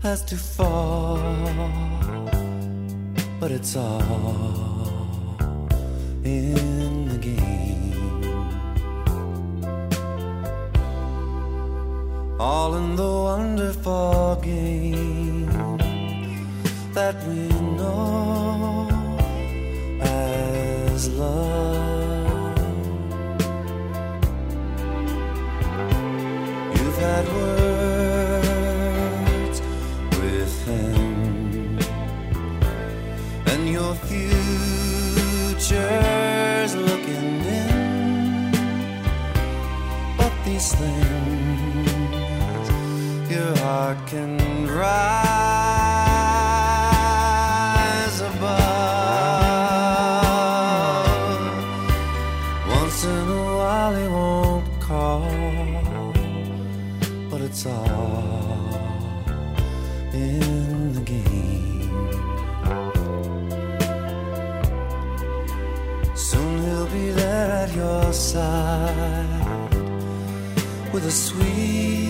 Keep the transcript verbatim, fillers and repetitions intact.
has to fall, but it's all in the game, all in the wonderful game that we know as love. You've had words with him, and your future's looking in, but these things your heart can rise above. Once in a while he won't call, but it's all in the game. Soon he'll be there at your side with a sweet